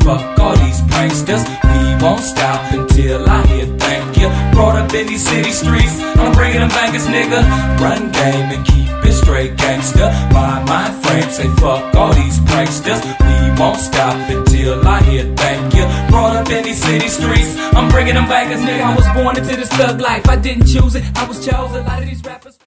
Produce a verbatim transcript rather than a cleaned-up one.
fuck all these pranksters. We won't stop until I hear thank you. Brought up in these city streets, I'm bringing them bangers, nigga. Run game and keep it straight gangster. My mind frame say fuck all these pranksters. We won't stop until I hear thank you. Brought up in these city streets, I'm bringing them bangers, nigga. I was born into this thug life, I didn't choose it, I was chosen. A lot of these rappers